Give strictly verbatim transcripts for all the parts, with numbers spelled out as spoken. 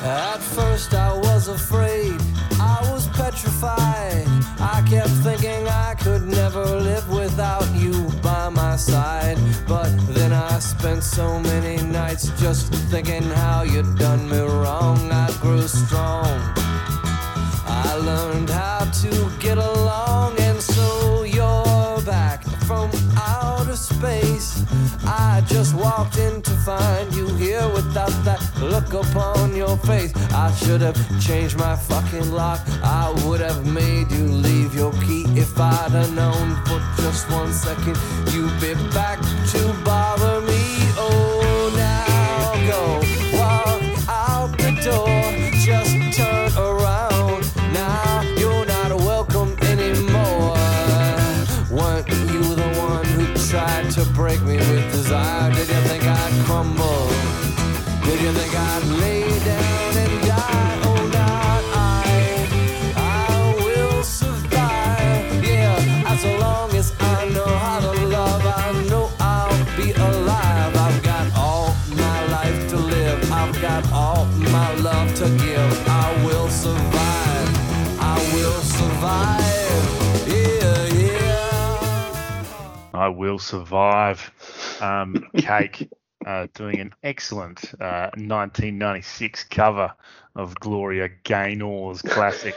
At first I was afraid, I was petrified. I kept thinking I could never live without you by my side. But then I spent so many nights just thinking how you'd done me wrong. I grew strong, I learned how to get along. And so you're back from outer space. I just walked in to find you here without that look upon your face. I should have changed my fucking lock. I would have made you leave your key if I'd have known for just one second you'd be back to bother me. Oh, now go walk out the door, just turn around. Now you're not welcome anymore. Weren't you the one who tried to break me with desire? Did you think I'd crumble? Did you think I'd lay down and die? Oh, not I. I will survive. Yeah, as long as I know how to love, I know I'll be alive. I've got all my life to live. I've got all my love to give. I will survive. I will survive. Yeah, yeah. I will survive. Um, Cake. Uh, doing an excellent uh, nineteen ninety-six cover of Gloria Gaynor's classic.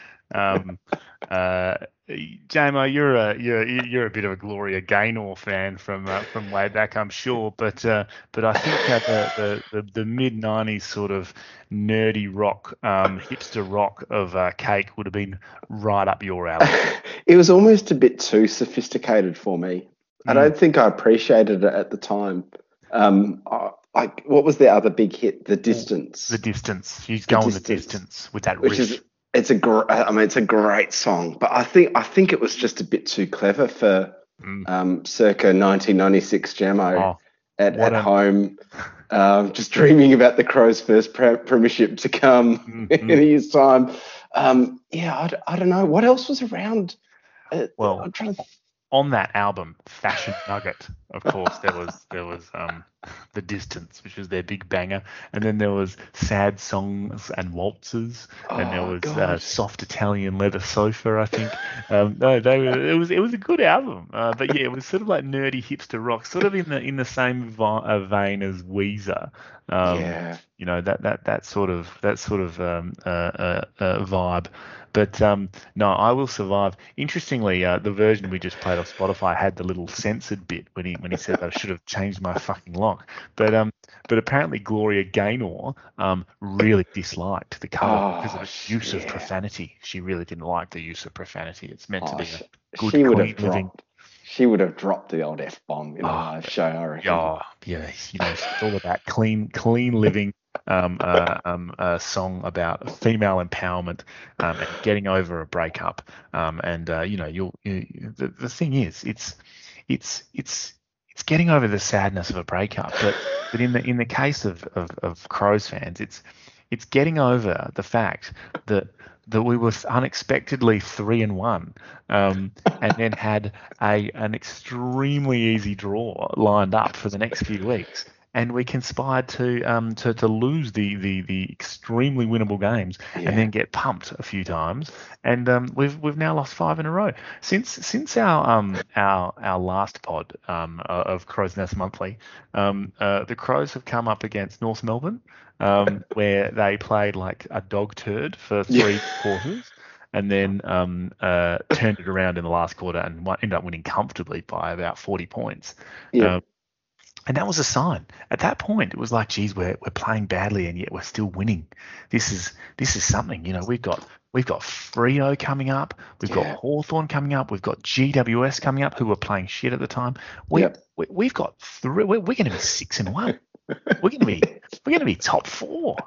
Um, uh, J-Mo, you're a you're you're a bit of a Gloria Gaynor fan from uh, from way back, I'm sure. But uh, but I think that the the, the, the mid nineties sort of nerdy rock, um, hipster rock of uh, Cake would have been right up your alley. It was almost a bit too sophisticated for me. I don't think I appreciated it at the time. Um, I, I, what was the other big hit? The Distance. The Distance. He's going the distance with that which riff. is it's a gr- I mean it's a great song, but I think I think it was just a bit too clever for Mm. um, circa nineteen ninety-six Jamo Oh, at, what at a- home, um, just dreaming about the Crows' first pre- premiership to come Mhm. in a year's time. Um, yeah, I, d- I don't know what else was around. Uh, Well, I'm trying to. on that album, Fashion Nugget, of course, there was there was um, The Distance, which was their big banger, and then there was Sad Songs and Waltzes, and there Oh, was uh, God. Soft Italian Leather Sofa, I think. Um, no, they were, it was it was a good album, uh, but yeah, it was sort of like nerdy hipster rock, sort of in the in the same vi- uh, vein as Weezer. Um, Yeah. You know, that that that sort of that sort of um, uh, uh, uh, vibe. But um, no, I Will Survive. Interestingly, uh, the version we just played off Spotify had the little censored bit when he when he said I should have changed my fucking lock. But um, but apparently Gloria Gaynor um really disliked the cover Oh, because of its use of yeah. profanity. She really didn't like the use of profanity. It's meant to Oh, be she, a good, she would clean have living. dropped. She would have dropped the old F bomb in a Oh, live show, I reckon. Yeah, yeah, you know, it's all about clean, clean living. Um, uh, um, a song about female empowerment um, and getting over a breakup. Um, and uh, you know, you'll you, the the thing is, it's it's it's it's getting over the sadness of a breakup. But but in the in the case of of, of Crows fans, it's it's getting over the fact that that we were unexpectedly three and one, um, and then had a an extremely easy draw lined up for the next few weeks. And we conspired to um to, to lose the, the, the extremely winnable games Yeah. and then get pumped a few times, and um we've we've now lost five in a row since since our um our our last pod um uh, of Crows Nest Monthly. Um uh, the Crows have come up against North Melbourne, um where they played like a dog turd for three quarters. And then um, uh, turned it around in the last quarter and won- ended up winning comfortably by about forty points. Yeah. Um, and that was a sign. At that point, it was like, geez, we're we're playing badly and yet we're still winning. This is this is something. You know, we've got we've got Freo coming up, we've Yeah. got Hawthorn coming up, we've got G W S coming up, who were playing shit at the time. We, Yep. we we've got three. We're, we're going to be six and one. We're going to be we're going to be top four.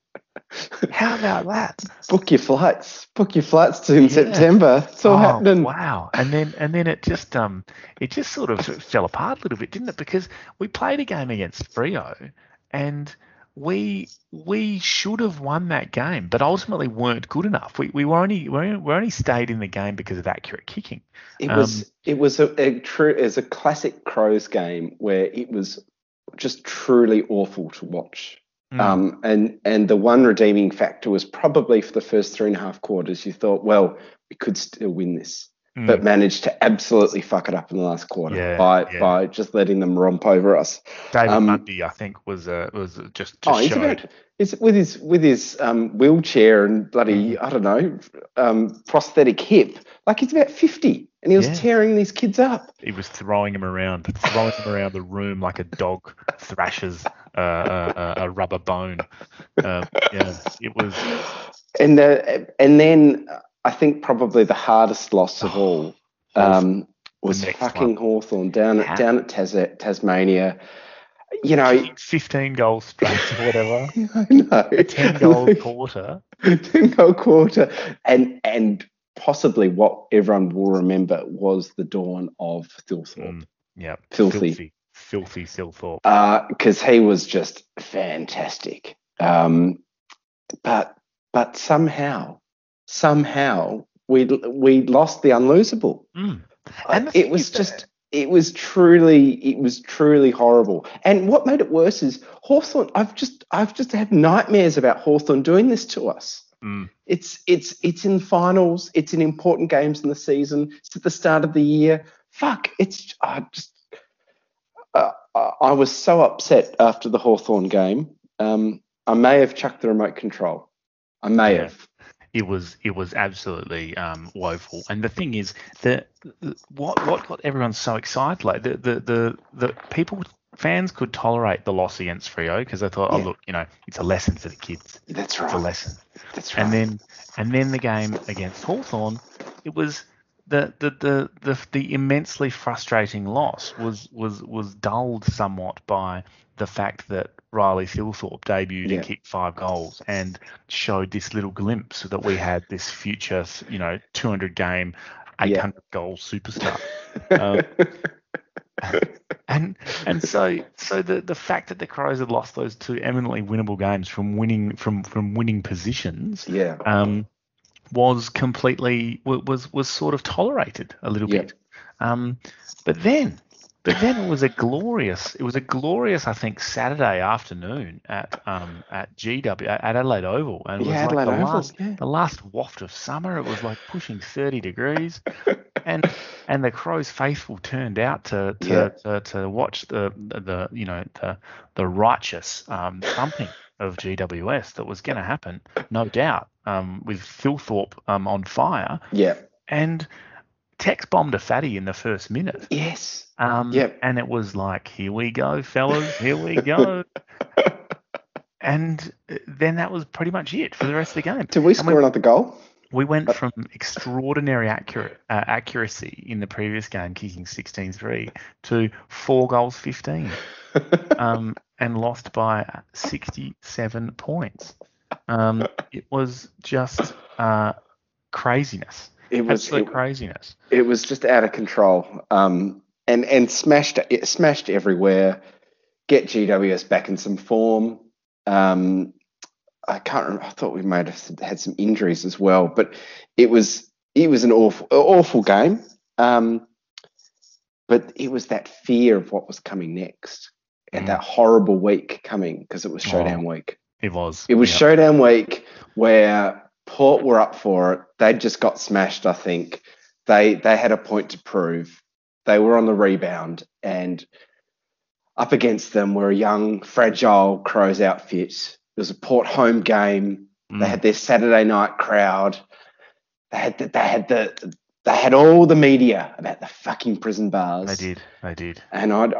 How about that? Book your flights. Book your flights to in Yeah. September. It's all Oh, happening. wow. And then and then it just um it just sort of fell apart a little bit, didn't it? Because we played a game against Freo and we we should have won that game, but ultimately weren't good enough. We we were only we were only stayed in the game because of accurate kicking. It Um, was it was a, a true it was a classic Crows game where it was just truly awful to watch. Mm. Um, and and the one redeeming factor was probably for the first three and a half quarters, you thought, well, we could still win this, Mm. but managed to absolutely fuck it up in the last quarter Yeah, by yeah. by just letting them romp over us. David Um, Mundy, I think, was uh, was just, just oh, he's showed. about is with his with his um, wheelchair and bloody Mm. I don't know um, prosthetic hip, like he's about fifty, and he was Yeah. tearing these kids up. He was throwing him around, throwing him around the room like a dog thrashes uh, a, a rubber bone. Uh, yeah, it was. And uh, and then I think probably the hardest loss of all um, was next fucking one. Hawthorn down How- at down at Tas- Tasmania. You know, Kicking fifteen goals straight or whatever. I know A ten goal quarter. ten goal quarter, and and possibly what everyone will remember was the dawn of Thilthorpe. Mm, yeah, Filthy. filthy, filthy Thilthorpe. Because he was just fantastic. Um, but but somehow, somehow we we lost the unlosable. Mm. And And the it thing was is that- just it was truly it was truly horrible. And what made it worse is Hawthorn. I've just I've just had nightmares about Hawthorn doing this to us. Mm. It's it's it's in finals. It's in important games in the season. It's at the start of the year. Fuck. It's I just uh, I was so upset after the Hawthorn game. Um, I may have chucked the remote control. I may Yeah. have. It was it was absolutely um, woeful, and the thing is that what what got everyone so excited, like the the the, the people fans could tolerate the loss against Freo because they thought, Yeah. oh look, you know, it's a lesson for the kids, That's it's a right. lesson. That's right. And then and then the game against Hawthorn, it was the the, the the the immensely frustrating loss was was was dulled somewhat by the fact that Riley Thilthorpe debuted Yeah. and kicked five goals and showed this little glimpse that we had this future, you know, two hundred game, eight hundred goal superstar. Um, and and so so the, the fact that the Crows had lost those two eminently winnable games from winning from from winning positions, yeah. um, was completely was was sort of tolerated a little Yeah. bit. Um, but then. But then it was a glorious, it was a glorious, I think, Saturday afternoon at um at G W at Adelaide Oval, and it Yeah, was like Adelaide the Oval, last yeah. the last waft of summer. It was like pushing thirty degrees, and and the Crows faithful turned out to to, Yeah. to, to watch the the you know the the righteous um thumping of G W S that was going to happen, no doubt, um with Thilthorpe um on fire, Yeah. and Tex bombed a fatty in the first minute. Yes. Um, Yep. And it was like, here we go, fellas, here we go. And then that was pretty much it for the rest of the game. Did we And score another goal? We went from extraordinary accurate uh, accuracy in the previous game, kicking sixteen three, to four goals fifteen, um, and lost by sixty-seven points. Um, it was just uh, craziness. It was Absolute it, craziness. it was just out of control. Um, and and smashed it smashed everywhere. Get G W S back in some form. Um, I can't remember. I thought we might have had some injuries as well, but it was it was an awful awful game. Um, but it was that fear of what was coming next, and Mm. that horrible week coming because it was Oh. showdown week. It was. It was Yep. showdown week where Port were up for it. They'd just got smashed, I think. They they had a point to prove. They were on the rebound, and up against them were a young, fragile Crows outfit. It was a Port home game. Mm. They had their Saturday night crowd. They had the, they had the they had all the media about the fucking prison bars. They did. They did. And I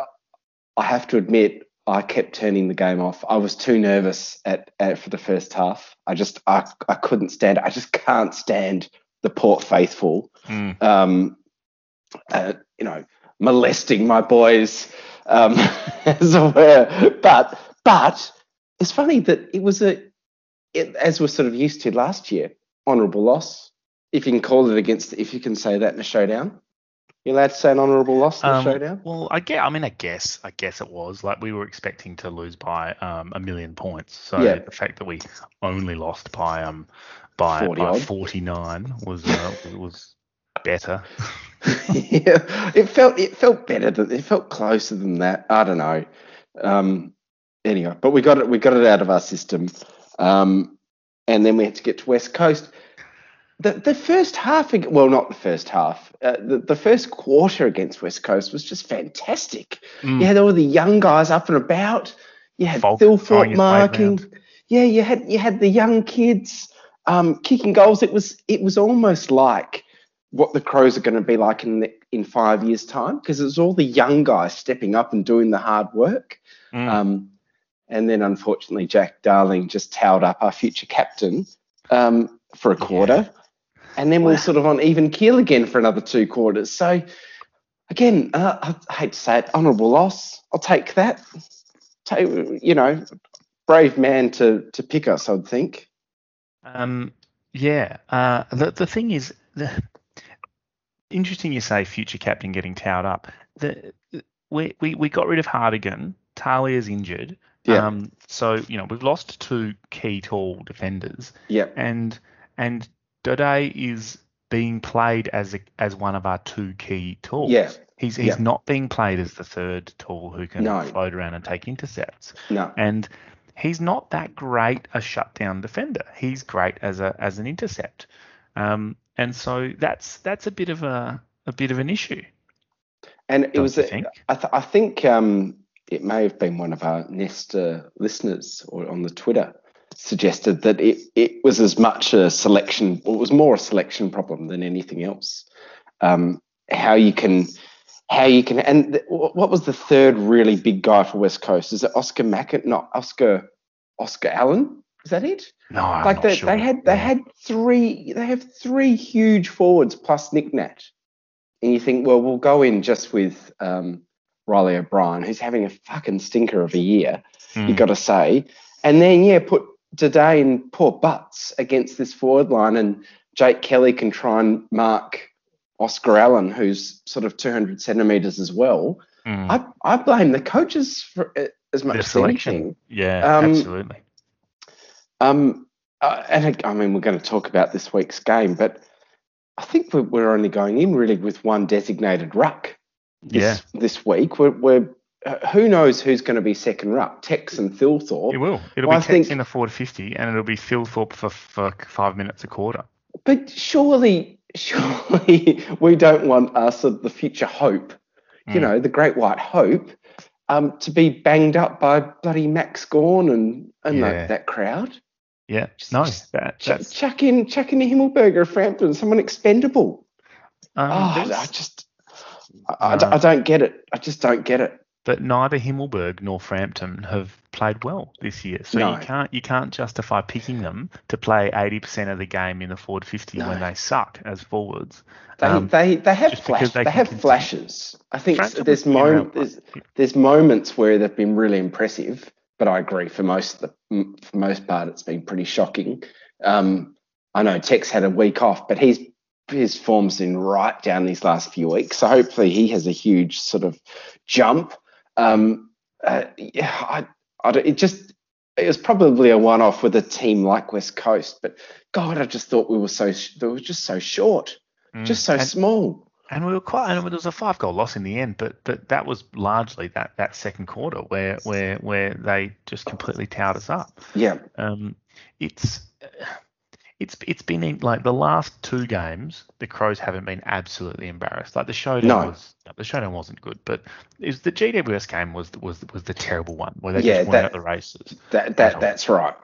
I have to admit, I kept turning the game off. I was too nervous at, at for the first half. I just I, I couldn't stand it. I just can't stand the Port faithful. Mm. Um, uh, you know, molesting my boys, um, as it were. But but it's funny that it was a it, as we're sort of used to last year, honourable loss. If you can call it against, if you can say that in a showdown. You allowed to say an honourable loss in the Um, showdown? Well, I guess. I mean, I guess. I guess it was like we were expecting to lose by um, a million points. So Yeah. the fact that we only lost by um by, forty by odd. forty-nine was uh, was better. Yeah, it felt it felt better than it felt closer than that. I don't know. Um, anyway, but we got it. We got it out of our system, um, and then we had to get to West Coast. The the first half, well, not the first half. Uh, the the first quarter against West Coast was just fantastic. Mm. You had all the young guys up and about. You had Folk Phil throwing Thorpe his weight marking. around. Yeah, you had you had the young kids um, kicking goals. It was it was almost like what the Crows are going to be like in the, in five years' time, because it was all the young guys stepping up and doing the hard work. Mm. Um, and then, unfortunately, Jack Darling just towed up our future captain um, for a quarter. Yeah. And then we're sort of on even keel again for another two quarters. So, again, uh, I hate to say it, honourable loss. I'll take that. Take, you know, brave man to to pick us, I'd think. Um, yeah. Uh, the the thing is, the, interesting you say future captain getting towed up. The we we, we got rid of Hardigan. Talia's injured. Yeah. Um, so you know we've lost two key tall defenders. Yeah. And and Dode is being played as a, as one of our two key tools. Yeah. He's he's Yeah. not being played as the third tool who can No. float around and take intercepts. No. And he's not that great a shutdown defender. He's great as a as an intercept. Um, and so that's that's a bit of a a bit of an issue. And it Don't was, you a, think? I, th- I think um, it may have been one of our Nesta listeners or on the Twitter suggested that it, it was as much a selection, or it was more a selection problem than anything else. Um, how you can, how you can, and th- what was the third really big guy for West Coast? Is it Oscar Mackett? Not Oscar, Oscar Allen? Is that it? No, I'm like not they, sure. they had, they Yeah. had three, they have three huge forwards plus Nick Nat. And you think, well, we'll go in just with um, Riley O'Brien, who's having a fucking stinker of a year, Mm. you got to say. And then, yeah, put Today in poor butts against this forward line, and Jake Kelly can try and mark Oscar Allen, who's sort of two hundred centimetres as well. Mm. I, I blame the coaches for uh, as much The as selection. anything. Yeah, Um, absolutely. Um, uh, and I mean, we're going to talk about this week's game, but I think we're, we're only going in really with one designated ruck this, Yeah. this week. We're, we're uh, who knows who's going to be second ruck, Tex and Thilthorpe. It will. It'll Well, be I Tex think- in the forward fifty, and it'll be Phil Thorpe for, for five minutes a quarter. But surely, surely we don't want us, uh, the future hope, you Mm. know, the great white hope, um, to be banged up by bloody Max Gorn and, and Yeah. that, that crowd. Yeah. Just- No, just that, Ch- that's. chuck in, chuck in a Himmelberger or Frampton, someone expendable. Um, oh, there was- I just, I, I, No. I don't get it. I just don't get it. but neither Himmelberg nor Frampton have played well this year. So No. you can't you can't justify picking them to play eighty percent of the game in the forward fifty No. when they suck as forwards. They Um, they they have just flash, because they, they can have continue. flashes. I think Frampton there's was been around moment for- there's, there's moments where they've been really impressive, but I agree for most of the for most part it's been pretty shocking. Um, I know Tex had a week off, but he's his form's been right down these last few weeks, so hopefully he has a huge sort of jump. Um, uh, yeah, I, I don't- it just it was probably a one-off with a team like West Coast, but God, I just thought we were so sh- they were just so short, Mm. just so and, small. and we were quite. And there was a five goal loss in the end, but but that was largely that, that second quarter where where where they just completely towed us up. Yeah, Um, it's it's it's been in, like the last two games, the Crows haven't been absolutely embarrassed. Like the showdown No. was the showdown wasn't good, but it was the G W S game was was was the terrible one where they Yeah, just weren't that- at the races. that At that all. that's right.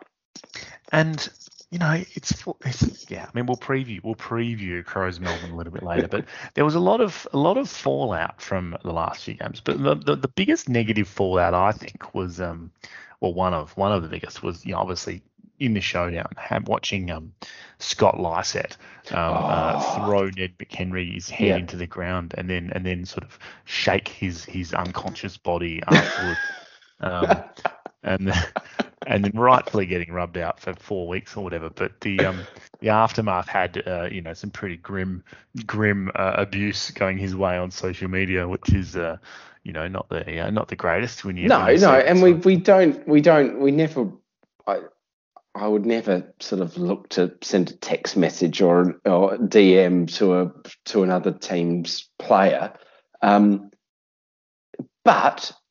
And you know, it's, it's yeah. I mean, we'll preview we'll preview Crows Melbourne a little bit later, but there was a lot of a lot of fallout from the last few games. But the, the, the biggest negative fallout, I think, was um, well, one of one of the biggest was you know obviously in the showdown, had watching um Scott Lysett um, uh, Oh. throw Ned McHenry's head Yeah. into the ground and then and then sort of shake his his unconscious body afterwards. um, and and then rightfully getting rubbed out for four weeks or whatever. But the um the aftermath had uh, you know some pretty grim grim uh, abuse going his way on social media, which is uh you know not the uh, not the greatest when you No, when you no, see it. and So- we we don't we don't we never. I I would never sort of look to send a text message or or D M to a to another team's player, um, but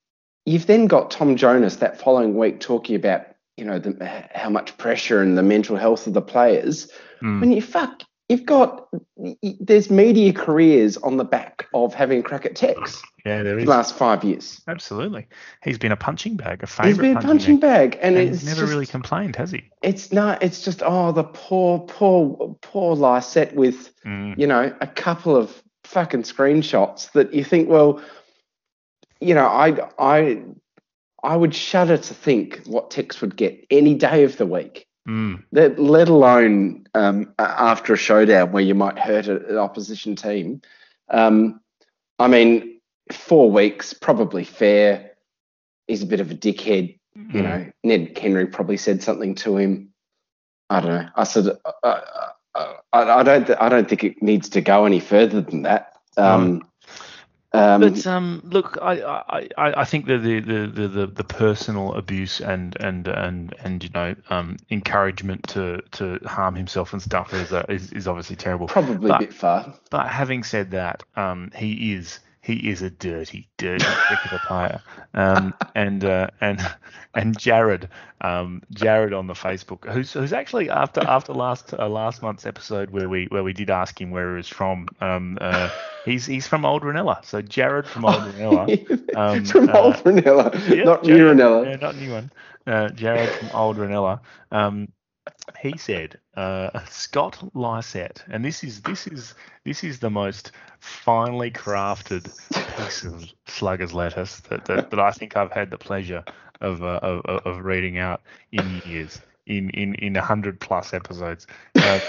you've then got Tom Jonas that following week talking about, you know, the, how much pressure and the mental health of the players. Mm. When you fuck, you've got, there's media careers on the back of having a crack at Tex. Yeah, there for is. the last five years. Absolutely. He's been a punching bag, a favourite He's been a punching, punching bag. bag. And, And it's he's never just, really complained, has he? It's not, it's just, oh, the poor, poor, poor Lysette with, Mm. you know, a couple of fucking screenshots that you think, well, you know, I, I, I would shudder to think what Tex would get any day of the week. Mm. That, let alone um, after a showdown where you might hurt an opposition team. Um, I mean, four weeks, probably fair. He's a bit of a dickhead. Mm. You know, Ned Henry probably said something to him. I don't know. I said, uh, uh, I, I don't, I don't think it needs to go any further than that. Um, No. Um, But um, look, I, I, I I think that the, the, the, the, the personal abuse and and and and you know um, encouragement to, to harm himself and stuff is uh, is, is obviously terrible. Probably but, a bit far. But having said that, um, he is he is a dirty, dirty cricketer player. Um, and uh, and and Jared, um, Jared on the Facebook, who's who's actually after after last uh, last month's episode where we where we did ask him where he was from. Um, uh, he's he's from Old Ranella. So Jared from Old Ranella. Um, from uh, Old Ranella, yeah, not Jared, New Ranella. Yeah, not new one. Uh, Jared from Old Ranella. Um, he said uh, Scott Lysette, and this is this is this is the most finely crafted piece of Slugger's lettuce that, that, that I think I've had the pleasure of uh, of, of reading out in years, in in in a hundred plus episodes. Uh,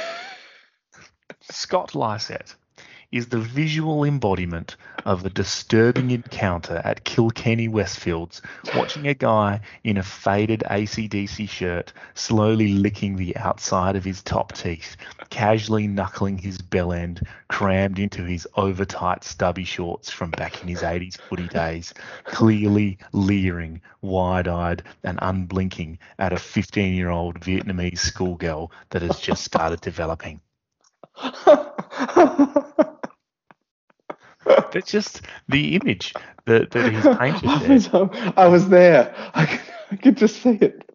Scott Lysette is the visual embodiment of a disturbing encounter at Kilkenny Westfields, watching a guy in a faded A C D C shirt slowly licking the outside of his top teeth, casually knuckling his bell end, crammed into his over-tight stubby shorts from back in his eighties footy days, clearly leering, wide-eyed and unblinking at a fifteen-year-old Vietnamese schoolgirl that has just started developing. But just the image that, that he's painted I there. was, I was there. I could, I could just see it.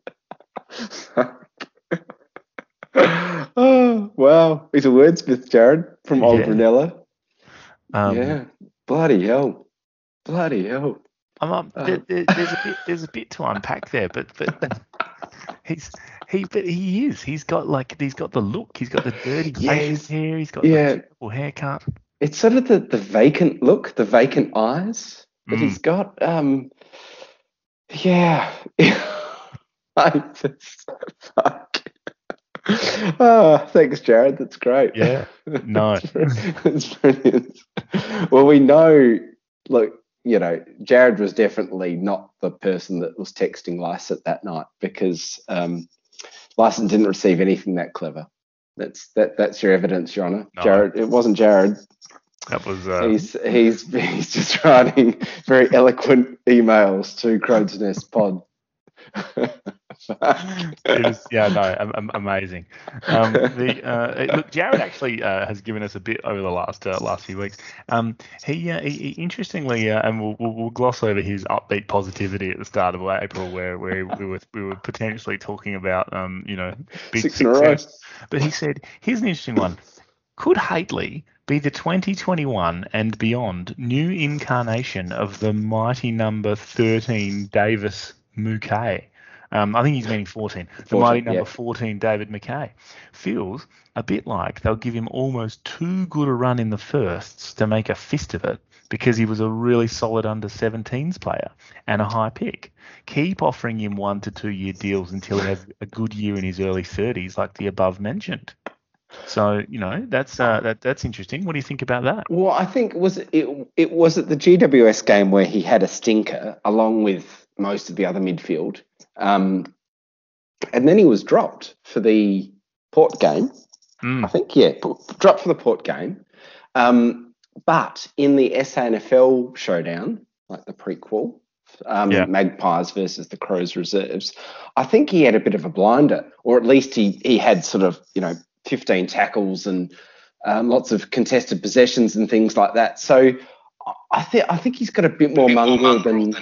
Oh, wow. He's a wordsmith, Jared, from Old Yeah. Ranella. Um, yeah. Bloody hell. Bloody hell. I'm, um, Uh. there, there, there's a bit there's a bit to unpack there, but but, but he's he but he is he's got like he's got the look, he's got the dirty Yeah, facial he's- hair, he's got yeah. the terrible haircut. It's sort of the, the vacant look, the vacant eyes that Mm. he's got. Um, yeah. I just, fuck. Oh, thanks, Jared. That's great. Yeah, no. That's brilliant. Well, we know, look, you know, Jared was definitely not the person that was texting Lysett that night because um, Lysett didn't receive anything that clever. That's that. That's your evidence, Your Honour. No. Jared, it wasn't Jared. That was uh, He's he's he's just writing very eloquent emails to Crone's Nest Pod. it was, yeah, no, am, am- amazing. Um, the uh, look, Jared actually uh, has given us a bit over the last uh, last few weeks. Um, he, uh, he, he interestingly, uh, and we'll, we'll we'll gloss over his upbeat positivity at the start of April, where where we were we were potentially talking about um, you know big Six in a row. success. But he said, here's an interesting one. Could Haitley be the twenty twenty-one and beyond new incarnation of the mighty number thirteen Davis Mouquet? Um, I think he's meaning fourteen. The fourteen, mighty number yeah. fourteen, David McKay. Feels a bit like they'll give him almost too good a run in the firsts to make a fist of it because he was a really solid under seventeens player and a high pick. Keep offering him one to two year deals until he has a good year in his early thirties like the above mentioned. So, you know, that's uh, that that's interesting. What do you think about that? Well, I think was it it was at the G W S game where he had a stinker along with most of the other midfield, um, and then he was dropped for the Port game. Mm. I think, yeah, p- dropped for the Port game. Um, but in the S A N F L showdown, like the prequel, um, Yeah. Magpies versus the Crows reserves, I think he had a bit of a blinder, or at least he he had sort of, you know, fifteen tackles and um, lots of contested possessions and things like that. So I think I think he's got a bit more mongrel than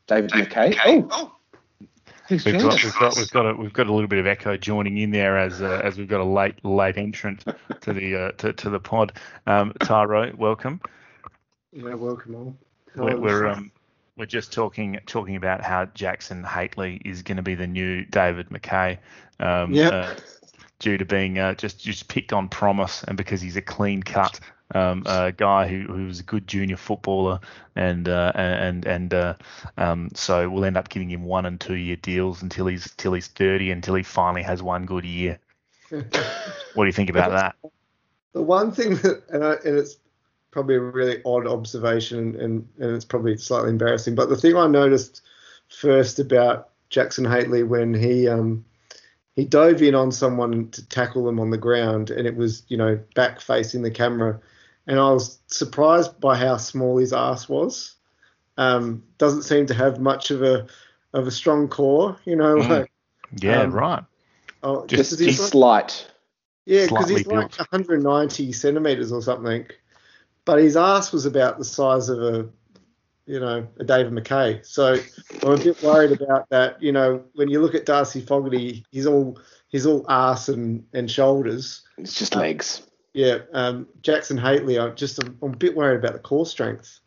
David McKay. Oh, oh. We've got, we've got we've got a we've got a little bit of echo joining in there as uh, as we've got a late late entrant to the uh, to to the pod. Um, Tyro, welcome. Yeah, welcome all. We're we're, um, we're just talking talking about how Jackson Hately is going to be the new David McKay. Um, yeah. Uh, due to being uh, just just picked on promise and because he's a clean cut um, uh, guy who who was a good junior footballer and uh, and and uh, um, so we'll end up giving him one and two year deals until he's till he's thirty until he finally has one good year. What do you think about that? The one thing that and, I, and it's probably a really odd observation and and it's probably slightly embarrassing, but the thing I noticed first about Jackson Hately when he um he dove in on someone to tackle them on the ground and it was, you know, back facing the camera. And I was surprised by how small his ass was. Um, doesn't seem to have much of a of a strong core, you know. Mm. Like, yeah, um, right. Oh, just he's slight. Yeah, because Slightly he's like built. one hundred ninety centimetres or something. But his ass was about the size of a, you know, a David McKay. So I'm a bit worried about that. You know, when you look at Darcy Fogarty, he's all he's all ass and, and shoulders. It's just legs. Yeah, um, Jackson Hately, I'm just I'm a bit worried about the core strength.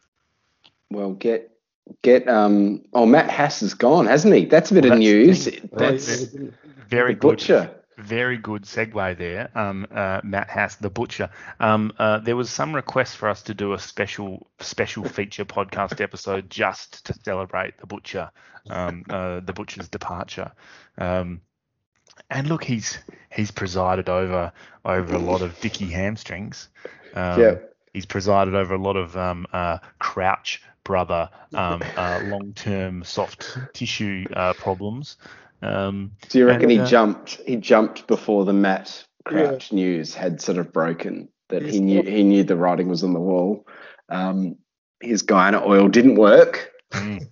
Well, get get um. Oh, Matt Hass is gone, hasn't he? That's a bit Well, of that's the news. thing. That's Very the good. butcher. Very good segue there, um, uh, Matt Hass, the butcher. Um, uh, there was some request for us to do a special special feature podcast episode just to celebrate the butcher, um, uh, the butcher's departure. Um, and look, he's he's presided over over a lot of dicky hamstrings. Um, Yeah. He's presided over a lot of um, uh, Crouch brother um, uh, long-term soft tissue uh, problems. Um, Do you reckon and, he uh, jumped? He jumped before the Matt Crouch news had sort of broken. That he knew he knew the writing was on the wall. Um, his Guyana oil didn't work, mm,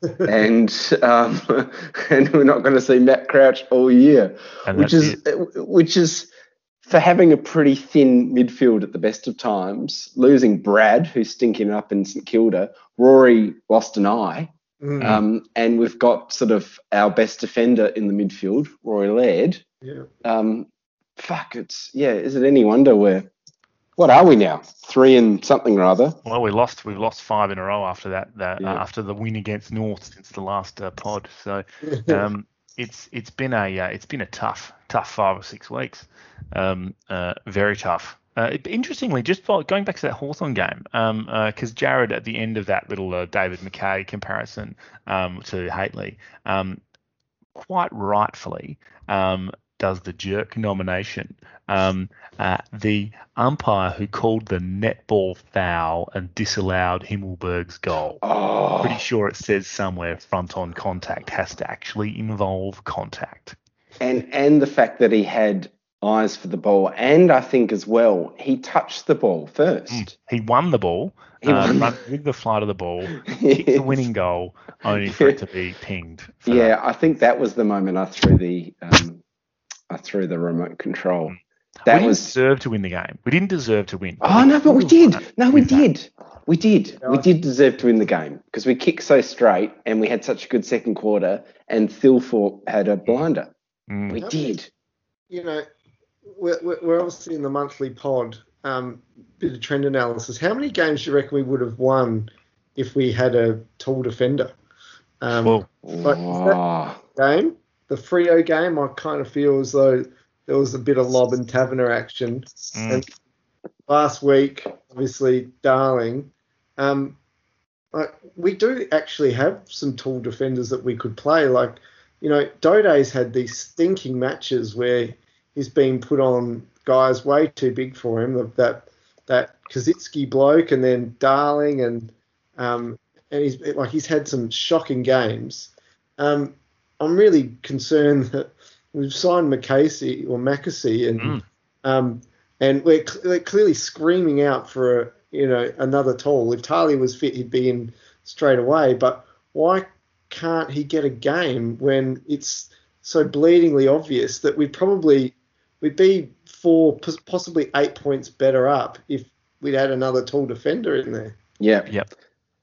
and um, and we're not going to see Matt Crouch all year, and which that's is it. which is for having a pretty thin midfield at the best of times. Losing Brad, who's stinking up in St Kilda, Rory lost an eye. Mm. Um, and we've got sort of our best defender in the midfield, Roy Laird. Yeah. Um, fuck, it's, yeah, is it any wonder we're, what are we now? Three and something rather. Well, we lost. We've lost five in a row after that. that Yeah. uh, after the win against North since the last uh, pod. So um, it's it's been a uh, it's been a tough tough five or six weeks. Um, uh, very tough. Uh, interestingly, just for, going back to that Hawthorn game, because um, uh, Jared at the end of that little uh, David McKay comparison um, to Hately, um, quite rightfully um, does the jerk nomination. Um, uh, the umpire who called the netball foul and disallowed Himmelberg's goal. Oh, Pretty sure it says somewhere front on contact has to actually involve contact. and and the fact that he had eyes for the ball, and I think as well he touched the ball first. Mm. He won the ball, He uh, won. run with the flight of the ball, kicked the winning goal, only for it to be pinged. for Yeah, that. I think that was the moment I threw the um, I threw the remote control. we That didn't was. deserve to win the game. We didn't deserve to win. Oh no, but we could've did. won it No, we with that. did. We did. We did deserve to win the game because we kicked so straight and we had such a good second quarter. And Thilthorpe had a blinder. Mm. We did. You know, we're, we're we're obviously in the monthly pod, um, bit of trend analysis. How many games do you reckon we would have won if we had a tall defender? Um, Well, But is that- Oh, game, the Freo game, I kind of feel as though there was a bit of Lob and Taverner action. mm. And last week, obviously, Darling. Um, like, we do actually have some tall defenders that we could play. Like, you know, Dode's had these stinking matches where he's been put on guys way too big for him. That that Kaczynski bloke, and then Darling, and um, and he's like he's had some shocking games. Um, I'm really concerned that we've signed McCasey or McAsey, and Mm. um, and we're, cl- we're clearly screaming out for a, you know another tall. If Talia was fit, he'd be in straight away. But why can't he get a game when it's so bleedingly obvious that we probably we'd be four, pos- possibly eight points better up if we'd had another tall defender in there? yeah. Yep.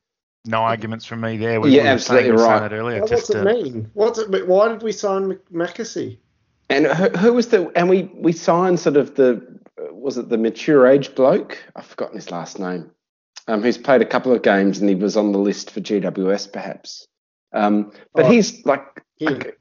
No arguments from me there. We, Yeah, we were absolutely saying, we were saying right. that earlier. What Just, does it uh, mean? What's it? Why did we sign Mc- Mackesy? And who, who was the? And we we signed sort of the was it the mature age bloke? I've forgotten his last name. Um, who's played a couple of games and he was on the list for G W S perhaps. Um, but Oh, he's like, him. like-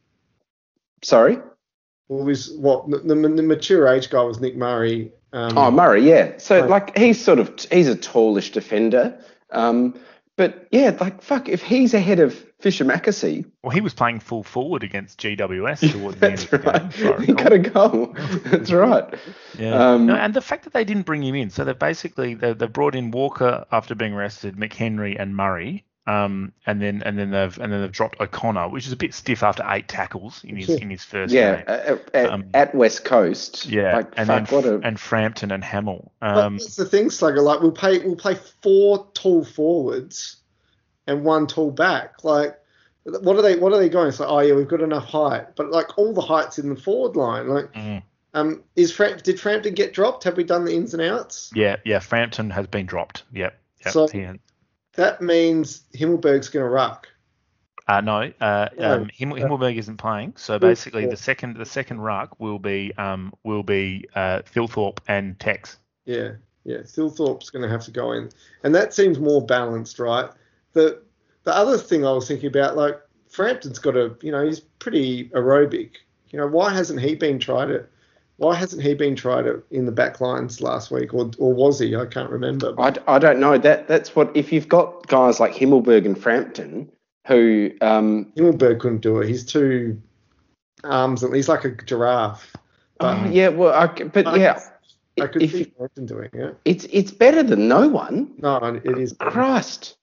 sorry. Well, was what the, the, the mature age guy was Nick Murray. Um, Oh, Murray, yeah. So Right. like he's sort of he's a tallish defender. Um, but yeah, like fuck, if he's ahead of Fisher Mackesy, well, he was playing full forward against G W S towards the end that's of the game. right. if I He recall. got a goal. That's right. Yeah. Um, no, and the fact that they didn't bring him in, so they basically they they brought in Walker after being arrested, McHenry and Murray, um, and then and then they've and then they've dropped O'Connor, which is a bit stiff after eight tackles in his in his first Yeah, game. at, at, Um, at West Coast. Yeah, like, and fuck, then what a and Frampton and Hamill. But Um, that's the thing, Slugger. Like we'll play, we'll play four tall forwards and one tall back. Like, what are they? What are they going? It's like, oh yeah, we've got enough height, but like all the heights in the forward line. Like, mm, um, is Framp, did Frampton get dropped? Have we done the ins and outs? yeah, yeah, Frampton has been dropped. Yep. Yep. So- he has. That means Himmelberg's going to ruck. Uh, no, uh, No. um, Himmel, Himmelberg isn't playing. So Yeah. basically, the second the second ruck will be um will be uh, Philthorpe and Tex. Yeah, yeah. Thilthorpe's going to have to go in, and that seems more balanced, right? The the other thing I was thinking about, like Frampton's got a, you know, he's pretty aerobic. You know, why hasn't he been tried it? Why hasn't he been tried it in the back lines last week, or or was he? I can't remember. I, I don't know. That that's what if you've got guys like Himmelberg and Frampton who um Himmelberg couldn't do it. He's too arms, and he's like a giraffe. But oh, yeah well I, but I- yeah I could if see you- Frampton doing it. it's it's better than no one. No, it is. Christ.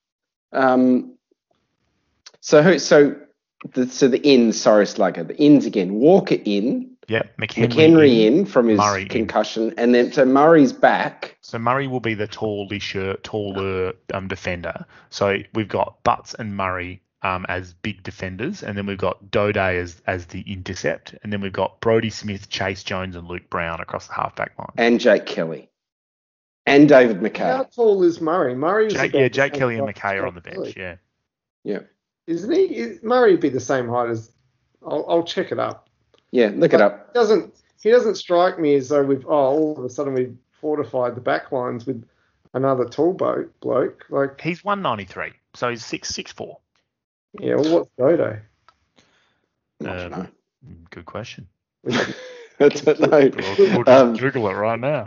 Um. So who so the so the ins sorry Slugger the ins again Walker in Yep, McHenry, McHenry in from his Murray in. concussion and then so Murray's back. So Murray will be the tallisher, taller um, defender. So we've got Butts and Murray um, as big defenders, and then we've got Dode as as the intercept, and then we've got Brodie Smith, Chase Jones, and Luke Brown across the halfback line. And Jake Kelly. And David How McKay. tall is Murray? Murray was Jake, about yeah, the Jake same Kelly and height McKay as are on the Kelly. bench. Yeah, Yeah. Isn't he? Is, Murray would be the same height as. I'll, I'll check it up. Yeah, look it up. He doesn't he doesn't strike me as though we've oh all of a sudden we've fortified the back lines with another tall boat bloke. Like he's one ninety-three, so he's six six four. yeah, well what's Dodo? I don't know. Good question. I don't know. We'll, we'll just Um, Google it right now.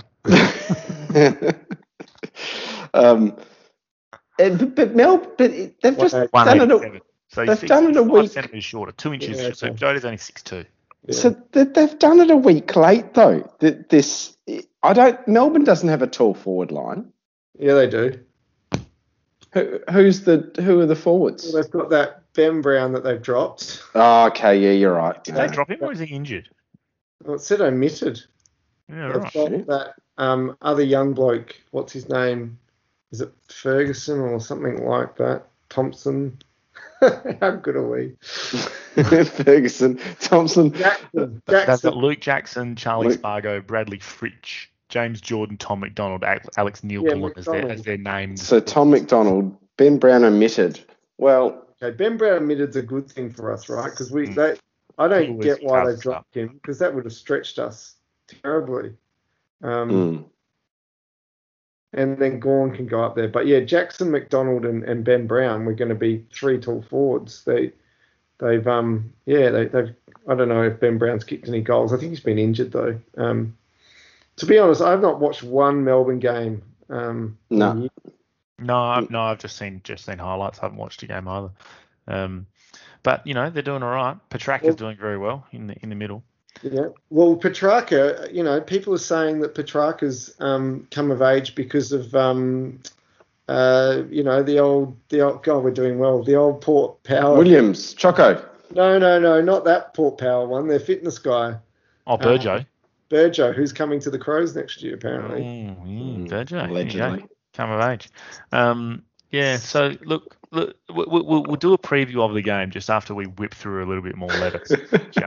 um, and- but, but Mel, but it- they've just One done it. A, one eighty-seven. So he's they've six, done it a five week. centimeters shorter, two inches. Yeah, So okay. Dodo's only six two. Yeah. So they, they've done it a week late though. Th- This I don't. Melbourne doesn't have a tall forward line. yeah, they do. Who, who's the who are the forwards? Well, they've got that Ben Brown that they've dropped. Oh, okay, yeah, you're right. Did Uh, they drop him or is he injured? Well, it said omitted. Yeah, They've right. got Shit. that um, other young bloke. What's his name? Is it Ferguson or something like that? Thompson. How good are we? Ferguson, Thompson. Jackson. They've Jackson. got Luke Jackson, Charlie Luke- Spargo, Bradley Fritsch, James Jordan, Tom McDonald, Alex, Alex Yeah, Neil as, their, McDonald. as their names. So Tom McDonald, Ben Brown omitted. Well, Okay, Ben Brown admitted's a good thing for us, right? Because we, Mm. they, I don't Always get why they covers dropped him because that would have stretched us terribly. Um, mm, And then Gorn can go up there, but yeah, Jackson, McDonald, and, and Ben Brown were going to be three tall forwards. They, they've um, yeah, they, they've. I don't know if Ben Brown's kicked any goals. I think he's been injured though. Um, to be honest, I've not watched one Melbourne game. Um, No. in years. No, I've, no, I've just seen just seen highlights. I haven't watched a game either. Um, but you know they're doing all right. Petrarca's Well- doing very well in the in the middle. Yeah. Well, Petrarca, you know, people are saying that Petrarca's um, come of age because of, um, uh, you know, the old, the old, God, we're doing well. The old Port Power. Williams, Choco. No, no, no, not that Port Power one. Their fitness guy, Oh, Burjo. Burjo, who's coming to the Crows next year, apparently. Mm, mm, Mm, Burjo. There you go. allegedly. Come of age. Um, yeah. So look, look, we- we- we'll we'll do a preview of the game just after we whip through a little bit more letters, shall we?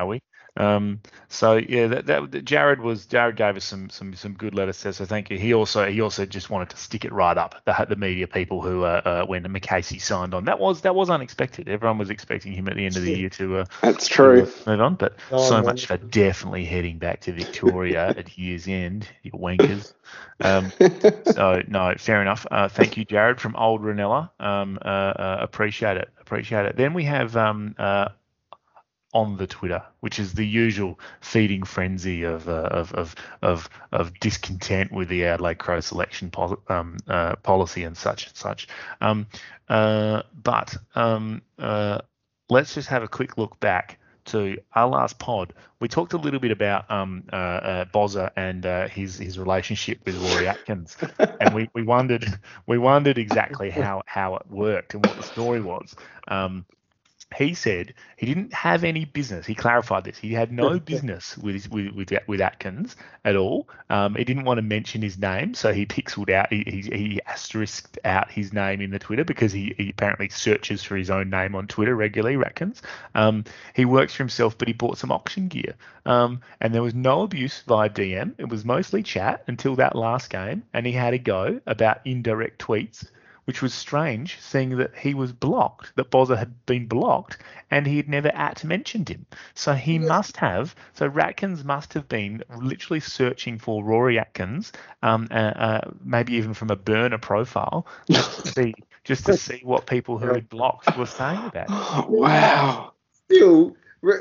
Um, so yeah, that, that Jared was Jared gave us some some some good letters there, so thank you. He also he also just wanted to stick it right up the the media people who uh, uh when McCasey signed on. That was that was unexpected. Everyone was expecting him at the end of the year to uh, That's to true. uh, move on, but No, so no. much for definitely heading back to Victoria at year's end, you wankers. Um, so no, fair enough. Uh, thank you, Jared from Old Ranella. Um, uh, uh, appreciate it, appreciate it. Then we have um uh. on the Twitter, which is the usual feeding frenzy of uh, of, of of of discontent with the Adelaide Crow selection pol- um, uh, policy and such and such. Um, uh, but um, uh, let's just have a quick look back to our last pod. We talked a little bit about um, uh, uh, Bozza and uh, his his relationship with Rory Atkins, and we, we wondered we wondered exactly how how it worked and what the story was. Um, He said he didn't have any business. He clarified this. He had no business with with with, with Atkins at all. Um, he didn't want to mention his name, so he pixeled out. He, he, he asterisked out his name in the Twitter because he, he apparently searches for his own name on Twitter regularly. Atkins. Um, he works for himself, but he bought some auction gear. Um, and there was no abuse via D M. It was mostly chat until that last game, and he had a go about indirect tweets, which was strange, seeing that he was blocked, that Bozza had been blocked, and he had never at mentioned him. So he yeah. must have, so Ratkins must have been literally searching for Rory Atkins, um, uh, uh, maybe even from a burner profile, just to see, just to see what people who had blocked were saying about it. Wow. Still,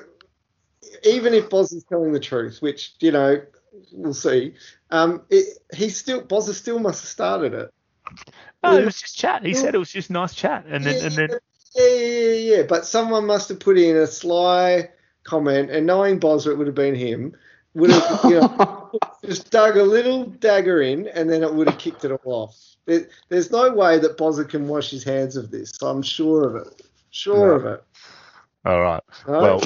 even if Bozza's telling the truth, which, you know, we'll see, um, it, he still, Bozza still must have started it. No, it was just chat. He said it was just nice chat, and then yeah, and then yeah, yeah, yeah. But someone must have put in a sly comment, and knowing Bozza, it would have been him. Would have you know, just dug a little dagger in, and then it would have kicked it all off. There, there's no way that Bozza can wash his hands of this. So I'm sure of it. Sure no. of it. All right. No? Well.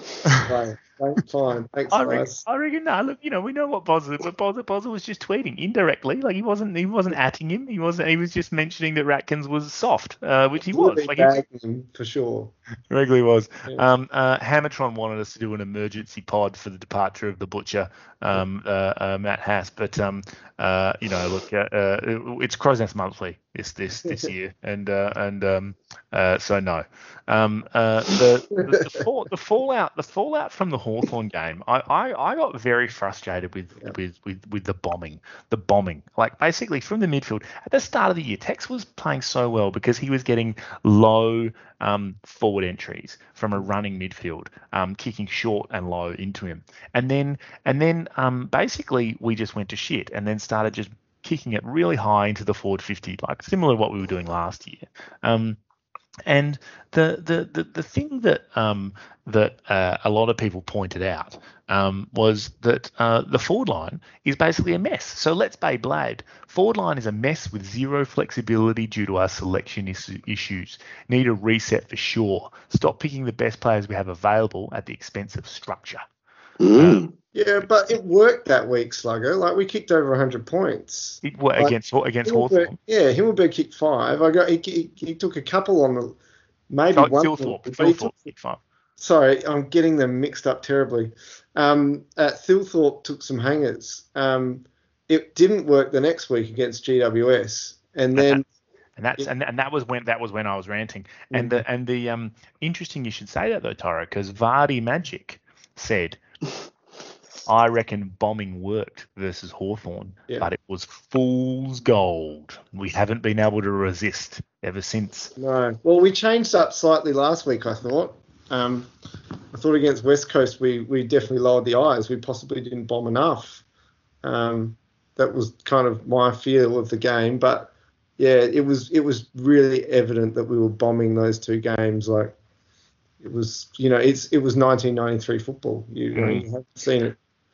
Fine. Fine. Thanks, I reckon, guys. I reckon. No, look, you know, we know what Bozza. But Bozza, Bozza was just tweeting indirectly. Like he wasn't, he wasn't atting him. He wasn't. He was just mentioning that Ratkins was soft, uh, which he was. Like he, him for sure. Regularly was. Yeah. Um, uh, Hammertron wanted us to do an emergency pod for the departure of the butcher, um, uh, uh, Matt Haas. But um, uh, you know, look, uh, uh, it's Crow's Nest Monthly this this this year, and uh, and um, uh, so no. Um, uh, the the, the, fall, the fallout the fallout from the Hawthorn game, I, I, I got very frustrated with, yeah. with, with, with the bombing, the bombing. Like basically from the midfield at the start of the year, Tex was playing so well because he was getting low um, forward entries from a running midfield, um, kicking short and low into him, and then and then um, basically we just went to shit and then started just kicking it really high into the forward fifty, like similar to what we were doing last year. Um, And the the the, the thing that um, that uh, a lot of people pointed out um, was that uh, the forward line is basically a mess. So let's be blade. Forward line is a mess with zero flexibility due to our selection is- issues. Need a reset for sure. Stop picking the best players we have available at the expense of structure. Mm. Um, yeah, but it worked that week, Slugger. Like we kicked over one hundred points. It, well, like, against against Hawthorn. Yeah, Himmelberg kicked five. I got he, he, he took a couple on the maybe oh, one. Thilthorpe. Thilthorpe kicked five. Sorry, I'm getting them mixed up terribly. Um, uh, Thilthorpe took some hangers. Um, it didn't work the next week against G W S, and then. And that's and, and that was when that was when I was ranting. And mm-hmm. the and the um interesting you should say that though, Tyro, because Vardy Magic said, I reckon bombing worked versus Hawthorn, yeah. but it was fool's gold. We haven't been able to resist ever since. No. Well, we changed up slightly last week, I thought. Um, I thought against West Coast we, we definitely lowered the eyes. We possibly didn't bomb enough. Um, that was kind of my feel of the game. But, yeah, it was it was really evident that we were bombing those two games. Like, it was, you know, it's it was nineteen ninety-three football. You, mm. you know, you haven't seen it.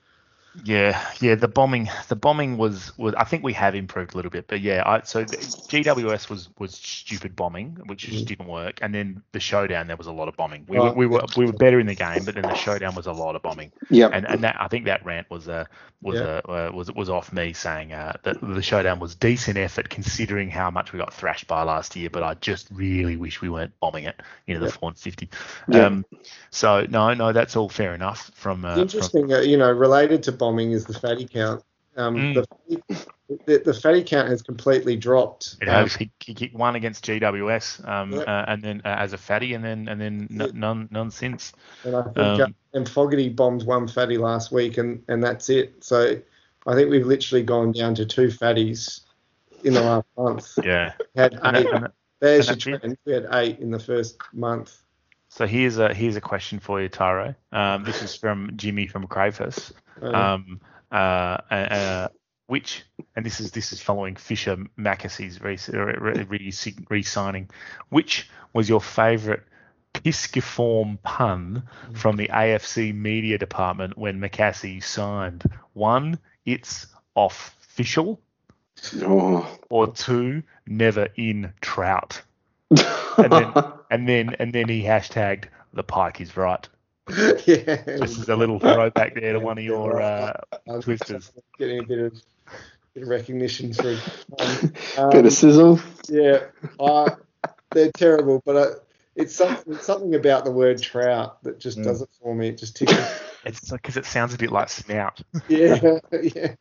Yeah, yeah. The bombing, the bombing was, was. I think we have improved a little bit, but yeah. I so the G W S was was stupid bombing, which just didn't work, and then the showdown there was a lot of bombing. We were Oh, we were we were better in the game, but then the showdown was a lot of bombing. Yep. And and that I think that rant was a was Yeah. a uh, was was off me saying uh, that the showdown was decent effort considering how much we got thrashed by last year, but I just really wish we weren't bombing it into the Yeah. four fifty. Yeah. Um, so no, no, that's all fair enough. From uh, It's interesting, uh, you know, related to bombing is the fatty count. Um, Mm. the, the the fatty count has completely dropped. It Um, has. He, he kicked one against G W S, um, Yeah. uh, and then uh, as a fatty, and then and then Yeah. n- none none since. and I think Um, uh, and Fogarty bombed one fatty last week, and, and that's it. So I think we've literally gone down to two fatties in the last month. Yeah. Had And eight. that- and that- There's and your that's it. trend. We had eight in the first month. So here's a here's a question for you, Tyro. Um, this is from Jimmy from Crayfus. Uh, Um, uh, uh, uh, which and this is this is following Fisher Mackessy's re, re, re, re-signing. Which was your favourite pisciform pun from the A F C media department when Mackesy signed? One, it's official, Oh. or two, never in trout. And then and then and then he hashtagged the pike is right. yeah. This is a little throwback there to one of your uh, I was twisters. getting a bit of, bit of recognition for um, um, Bit of sizzle. yeah, uh, they're terrible, but uh, it's something something about the word trout that just Mm. does it for me. It just tickles. It's because it sounds a bit like snout. yeah, yeah.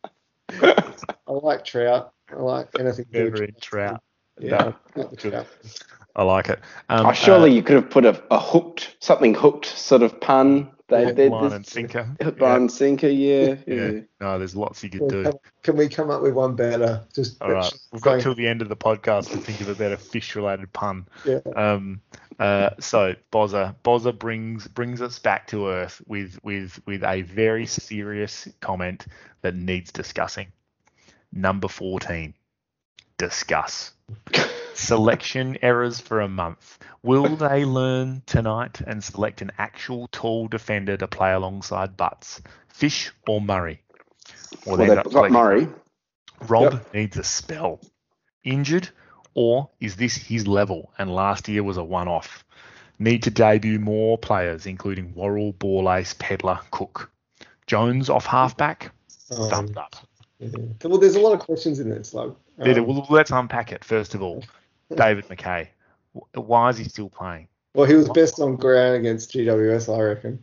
I like trout. I like anything. to do with Never in trout. Yeah, No, I like the trout. I like it. Um, Oh, surely uh, you could have put a, a hooked, something hooked sort of pun. They hook, did line this- and sinker. Hook, Yeah, line, sinker, yeah, yeah. yeah. No, there's lots you could Can, do. can we come up with one better? Just All right, we've got till the end of the podcast to think of a better fish-related pun. Yeah. Um, uh, so Bozza, Bozza brings brings us back to earth with with with a very serious comment that needs discussing. Number fourteen, discuss. Selection errors for a month. Will they learn tonight and select an actual tall defender to play alongside Butts, Fish or Murray? Or Well, they they've end up got selecting- Murray. Rob Yep. needs a spell. Injured, or is this his level and last year was a one-off? Need to debut more players, including Worrell, Borlace, Pedler, Cook. Jones off halfback, Um, thumbs up. yeah. Well, there's a lot of questions in this, like. There- Um, well, let's unpack it first of all. David McKay, wh- why is he still playing? well, he was best on ground against G W S, I reckon.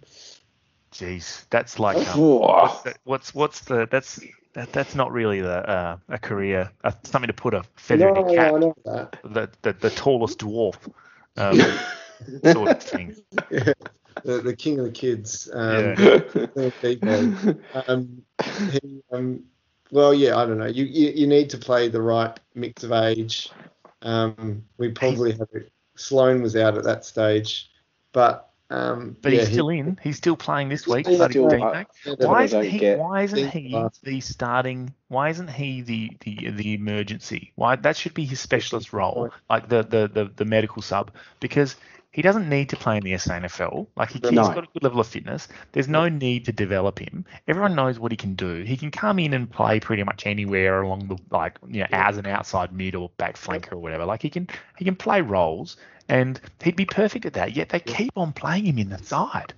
Jeez, that's like um, Oh. that- what's what's the that's that, that's not really the uh, a career uh, something to put a feather No, in your cap. no, I know that. The, the the tallest dwarf um, sort of thing. Yeah. The, the king of the kids. Um, Yeah. Debo. um, he, um, well, yeah, I don't know. You, you you need to play the right mix of age. Um, we probably have it. Sloan was out at that stage, but um, But yeah, he's still in. He's still playing this week. He's bloody still- Dean I- Mac. he, That's what Why I isn't don't he? get. Why isn't Think he last- the starting? Why isn't he the, the the emergency? Why that should be his specialist role, like the the the, the medical sub, because he doesn't need to play in the S A N F L. Like he, he's No. got a good level of fitness. There's no need to develop him. Everyone knows what he can do. He can come in and play pretty much anywhere along the like you know as an outside mid or back flanker or whatever. Like he can he can play roles. And he'd be perfect at that. Yet they keep on playing him in the side.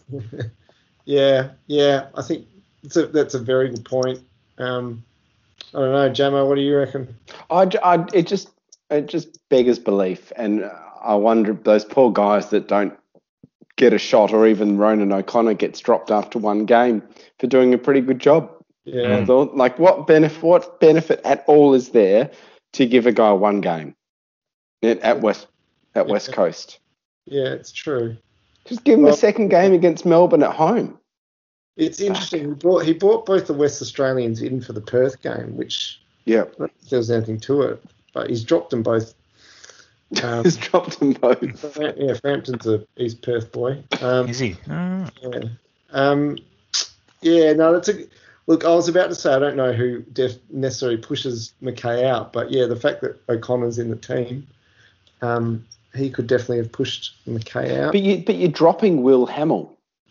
yeah, yeah. I think that's a, that's a very good point. Um, I don't know, Jamo. What do you reckon? I, I, it just it just beggars belief, and I wonder those poor guys that don't get a shot, or even Ronan O'Connor gets dropped after one game for doing a pretty good job. Yeah, I thought, like, what benefit? What benefit at all is there to give a guy one game at, at West at Yeah. West Coast? yeah, it's true. Just give him Well- a second game against Melbourne at home. It's interesting. He brought he brought both the West Australians in for the Perth game, which Yeah, I don't know if there was anything to it, but he's dropped them both. Um, he's dropped them both. Fra- yeah, Frampton's a East Perth boy. Um, Is he? Oh. yeah. Um, yeah, no, that's a look. I was about to say I don't know who def- necessarily pushes McKay out, but yeah, the fact that O'Connor's in the team, um, he could definitely have pushed McKay out. But you, but you're dropping Will Hamill.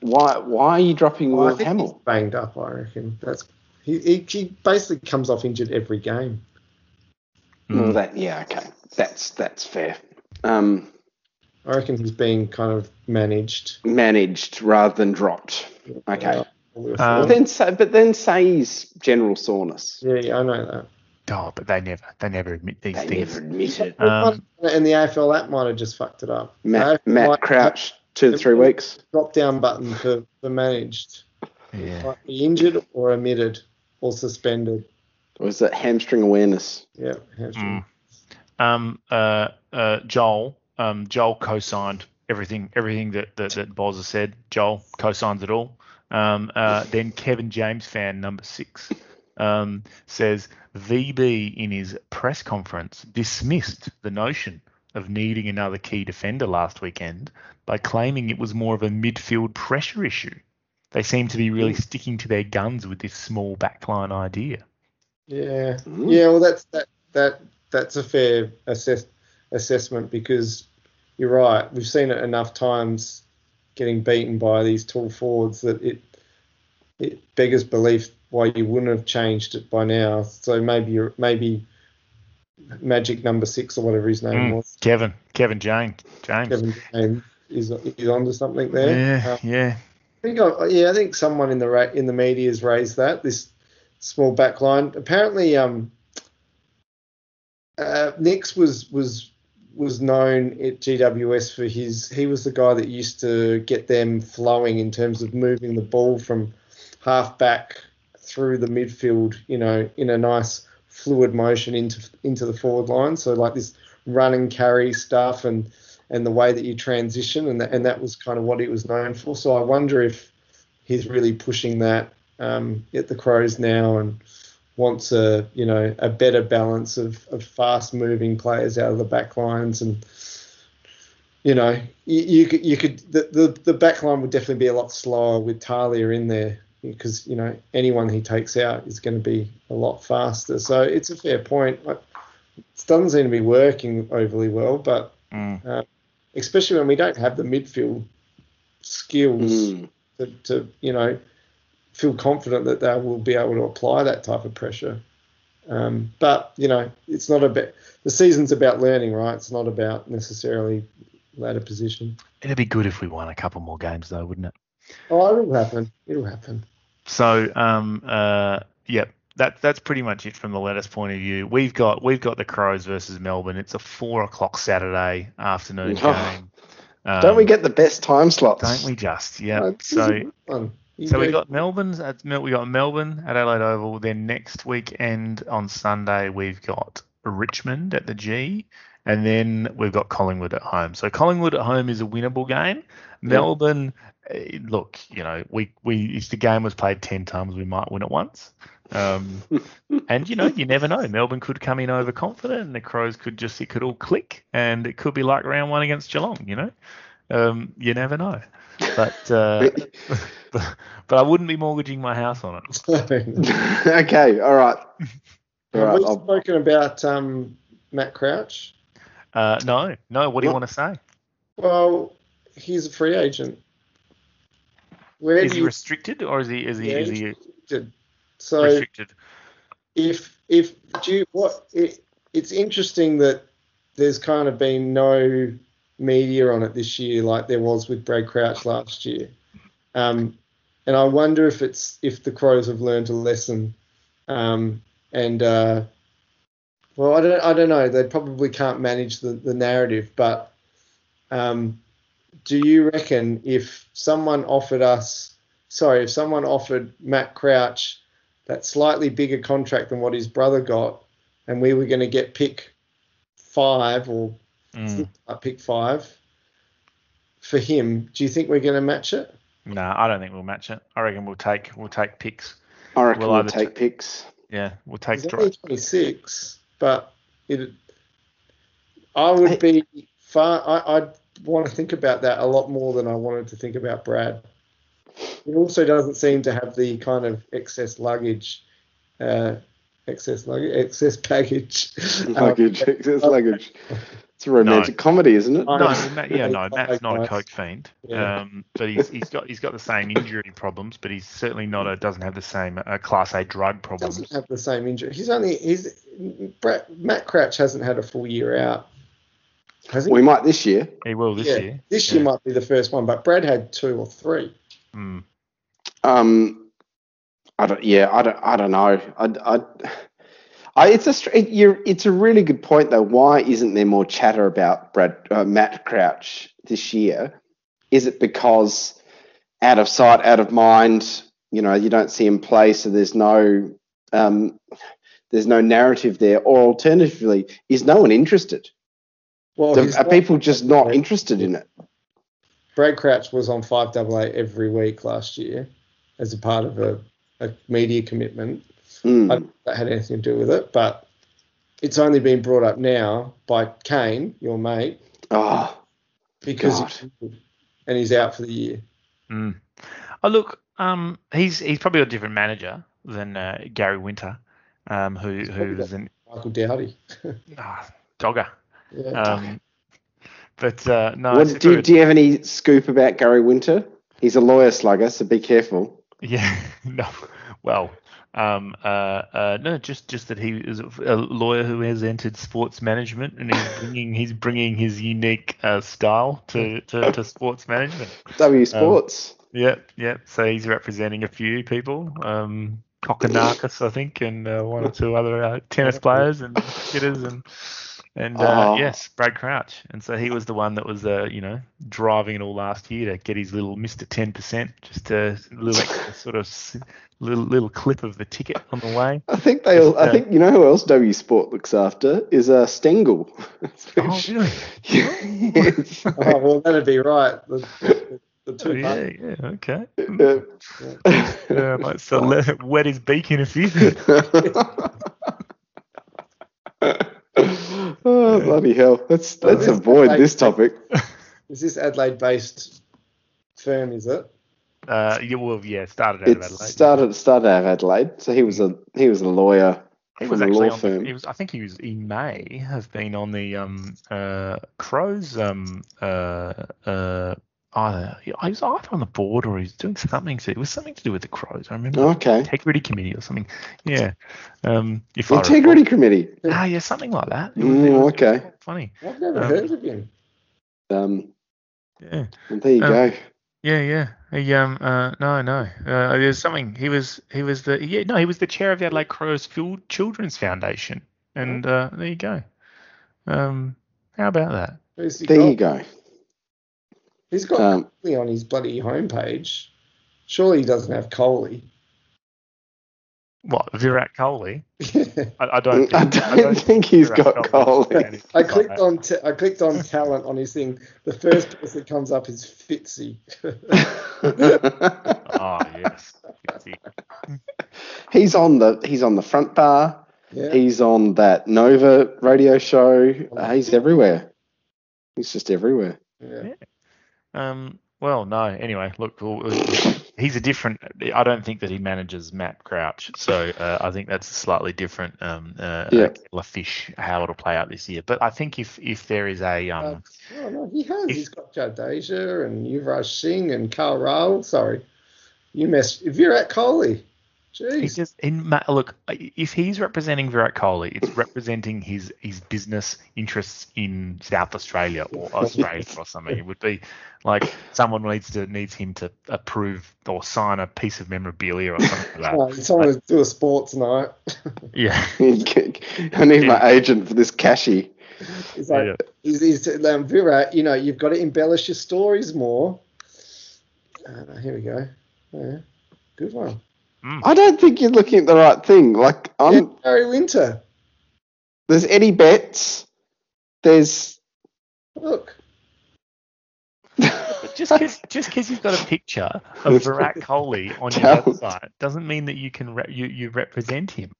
Why why are you dropping Well, Will I think Hamill? he's banged up. I reckon that's he, he. He basically comes off injured every game. Well, that yeah, okay, that's that's fair. Um, I reckon he's being kind of managed. managed rather than dropped. Okay. Uh, Um, but then say, but then say he's general soreness. yeah, yeah, I know that. Oh, but they never, they never admit these They things. never admit it. Um, and the A F L app might have just fucked it up. Matt, The Matt might- Crouch, two to three weeks. Drop down button for, for managed. yeah. Might be injured or omitted or suspended. Or is it hamstring awareness? Yeah, hamstring. Mm. Um, uh, uh, Joel, um, Joel co-signed everything, everything that that, that Boz has said. Joel co-signs it all. Um, uh, then Kevin James fan number six um, says V B in his press conference dismissed the notion of needing another key defender last weekend by claiming it was more of a midfield pressure issue. They seem to be really sticking to their guns with this small backline idea. Yeah, Mm. yeah. Well, that's that that that's a fair assess, assessment because you're right. We've seen it enough times getting beaten by these tall forwards that it it beggars belief why you wouldn't have changed it by now. So maybe you're maybe Magic number six or whatever his name Mm, was, Kevin, Kevin James, James. Kevin James, is is onto something there. Yeah, Uh, yeah. I think I, yeah, I think someone in the ra- in the media has raised that this small back line. Apparently, um, uh, Nix was was was known at G W S for his. He was the guy that used to get them flowing in terms of moving the ball from half back through the midfield. You know, in a nice fluid motion into into the forward line. So like this run and carry stuff and. and the way that you transition, and that, and that was kind of what he was known for. So I wonder if he's really pushing that um, at the Crows now and wants a you know a better balance of, of fast moving players out of the back lines, and you know you, you could you could the, the the back line would definitely be a lot slower with Talia in there because you know anyone he takes out is going to be a lot faster. So it's a fair point. It doesn't seem to be working overly well, but. Mm. Uh, especially when we don't have the midfield skills Mm. to, to, you know, feel confident that they will be able to apply that type of pressure. Um, but, you know, it's not about – the season's about learning, right? It's not about necessarily ladder position. It'd be good if we won a couple more games, though, wouldn't it? Oh, it'll happen. It'll happen. So, um, uh, yep. That that's pretty much it from the Lettuce point of view. We've got we've got the Crows versus Melbourne. It's a four o'clock Saturday afternoon Oh, game. Um, Don't we get the best time slots? Don't we just? Yeah. Oh, this is so a good one. You so we go- got Melbourne's at Mel- we got Melbourne at Adelaide Oval. Then next weekend on Sunday we've got Richmond at the G, and then we've got Collingwood at home. So Collingwood at home is a winnable game. Melbourne, eh, look, you know, we we if the game was played ten times, we might win it once. Um, and you know, you never know. Melbourne could come in overconfident, and the Crows could just it could all click, and it could be like round one against Geelong. You know, um, you never know. But, uh, but but I wouldn't be mortgaging my house on it. Okay, all right. All right, We've I'll- spoken about um, Matt Crouch. Uh, no, no. What do you What? want to say? Well, he's a free agent. Where Is do he you restricted or is he is he Yeah, is he's he restricted. So restricted? if if do you, what it, it's interesting that there's kind of been no media on it this year like there was with Brad Crouch last year, um, and I wonder if it's if the Crows have learned a lesson, um, and uh, well I don't I don't know they probably can't manage the, the narrative, but um, do you reckon if someone offered us sorry if someone offered Matt Crouch that slightly bigger contract than what his brother got, and we were going to get pick five or Mm. uh, pick five for him, do you think we're going to match it? No, I don't think we'll match it. I reckon we'll take we'll take picks. I reckon We'll we'll, either take picks. Yeah, we'll take He's dri- only twenty-six, but it, I would be far. I, I'd want to think about that a lot more than I wanted to think about Brad. He also doesn't seem to have the kind of excess luggage, uh, excess luggage, excess baggage. Um, Luggage, excess luggage. It's a romantic no. comedy, isn't it? No, Matt, yeah, no, Matt's not a coke fiend. Yeah. Um, but he's he's got he's got the same injury problems, but he's certainly not a doesn't have the same uh, class A drug problems. Doesn't have the same injury. He's only he's Brett, Matt Crouch hasn't had a full year out. Has he? We might this year. He will this yeah, year. This yeah. year might be the first one, but Brad had two or three. Mm. Um, I don't. Yeah, I don't. I don't know. I. I I, it's a it, you're, it's a really good point though. Why isn't there more chatter about Brad uh, Matt Crouch this year? Is it because out of sight, out of mind? You know, you don't see him play, so there's no um, there's no narrative there. Or alternatively, is no one interested? Well, so are people just not interested in it? Brad Crouch was on five double A every week last year as a part of a, a media commitment. Mm. I don't know if that had anything to do with it, but it's only been brought up now by Kane, your mate. Oh, because he, and he's out for the year. Mm. Oh, look, um, he's he's probably a different manager than uh, Gary Winter, um, who who's an Michael Dowdy. oh, Dogger. Yeah. Um, but uh, no. What, do, you, do you have any scoop about Gary Winter? He's a lawyer slugger, so be careful. Yeah. No. Well. Um, uh, uh, no, just, just that he is a lawyer who has entered sports management, and he's bringing he's bringing his unique uh, style to, to, to sports management. W Sports. Um, yeah, yeah. So he's representing a few people, um, Kokonakis, I think, and uh, one or two other uh, tennis players and cricketers, and and uh, oh. yes, Brad Crouch. And so he was the one that was, uh, you know, driving it all last year to get his little Mister ten percent, just a little extra sort of. Little little clip of the ticket on the way. I think they. All, I uh, think you know who else W Sport looks after is uh, Stengel. Oh really? Yes. Oh well, that'd be right. The, the, the two. Oh, yeah, yeah, okay. Uh, yeah, might so let wet his beak in a few. Oh bloody hell! Let's so let's avoid Adelaide, this topic. Is this Adelaide-based firm? Is it? Uh, yeah, well, yeah, started out it of Adelaide. Started started out of Adelaide. So he was a he was a lawyer. He from was a actually law on firm. The, he was. I think he was. He may have been on the um uh Crows um uh uh either he was either on the board or he's doing something. To, it was something to do with the Crows. I remember. Okay. Integrity committee or something. Yeah. Um. If Integrity I committee. Ah, yeah, something like that. It was, mm, it was, okay. It was funny. I've never um, heard of him. Um. Yeah. Well, there you um, go. Yeah, yeah. He, um, uh, no, no. Uh, there's something. He was, he was the, yeah, no, he was the chair of the Adelaide Crows Children's Foundation, and uh, there you go. Um, how about that? There got? you go. He's got um, Coley on his bloody homepage. Surely he doesn't have Coley. What, Virat Kohli? I, I don't. Think, I don't, I don't think he's Virat got Kohli. I clicked on t- I clicked on talent on his thing. The first person that comes up is Fitzy. Oh yes, Fitzy. He's on the he's on the front bar. Yeah. He's on that Nova radio show. Uh, he's everywhere. He's just everywhere. Yeah. yeah. Um. Well, no. Anyway, look, he's a different. I don't think that he manages Matt Crouch, so uh, I think that's a slightly different um, uh, yeah. uh, fish how it'll play out this year. But I think if if there is a um, uh, oh, no, he has. If, he's got Jadeja and Yuvraj Singh and Karl Rahul. Sorry, you messed. Virat Kohli. Jeez. He just in look. If he's representing Virat Kohli, it's representing his his business interests in South Australia or Australia or something. It would be like someone needs to needs him to approve or sign a piece of memorabilia or something like that. Oh, someone like, to do a sports night. Yeah. I need yeah. my agent for this cashy. He's like, yeah. he's, he's, um, Virat, you know, you've got to embellish your stories more. Uh, here we go. Yeah, good one. Mm. I don't think you're looking at the right thing. Like, I'm yeah, Gary Winter. There's Eddie Betts. There's look. just because just because you've got a picture of Virat Kohli on your website doesn't mean that you can re- you you represent him.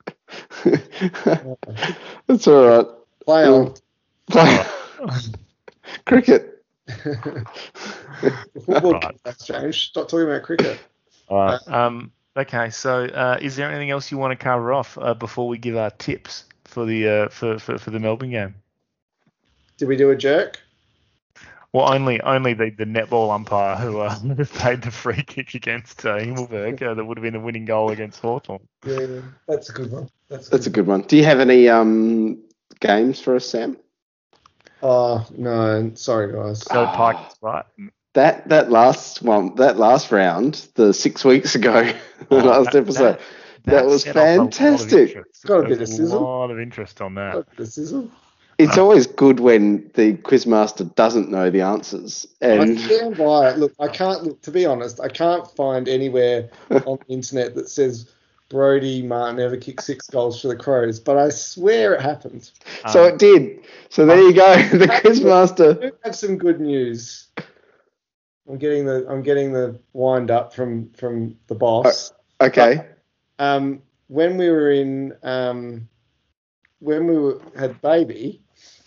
That's all right. Play on. Play. Cricket. Football. Right. That's James. Stop talking about cricket. All right. Um. Okay, so uh, is there anything else you want to cover off uh, before we give our tips for the uh, for, for, for the Melbourne game? Did we do a jerk? Well, only only the, the netball umpire who uh, paid the free kick against uh, Himmelberg uh, that would have been the winning goal against Hawthorn. Yeah, that's a good one. That's a That's a good good one. Do you have any um games for us, Sam? Oh, no. Sorry, guys. So Pike, right? That that last one, that last round, the six weeks ago, the Oh, last that- episode, that- that, was set off a lot of fantastic. interest. Got a There bit was of sizzle. A lot of interest on that. This is a- It's always good when the quizmaster doesn't know the answers. I And stand by it. Look, I can't, look, to be honest, I can't find anywhere on the internet that says Brody Martin ever kicked six goals for the Crows, but I swear it happened. so Um, it did. So there you go. The I quizmaster. do have some good news. I'm getting the I'm getting the wind up from from the boss. Okay. Um, when we were in um, when we were, had baby,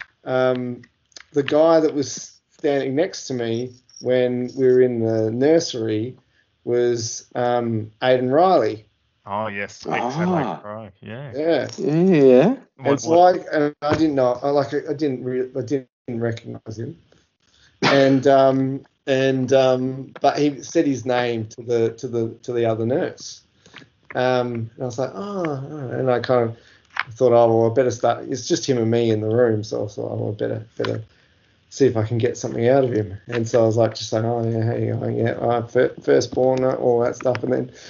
um, the guy that was standing next to me when we were in the nursery was um, Aidan Riley. Oh yes, Ah. ex-Adelaide Crow. Yeah. Yeah, Yeah. and What, so what, I, and I didn't know, I like I didn't re- I didn't recognize him, and um, and um, but he said his name to the to the to the other nurse, um, and I was like, oh, oh, and I kind of thought, oh well, I better start. It's just him and me in the room, so I thought, oh, I better better see if I can get something out of him. And so I was like, just saying, oh yeah, how you going? Yeah, uh, fir- firstborn, uh, all that stuff, and then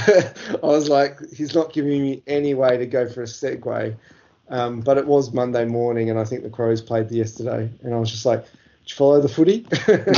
I was like, he's not giving me any way to go for a segue. Um, but it was Monday morning, and I think the Crows played yesterday, and I was just like, did you follow the footy?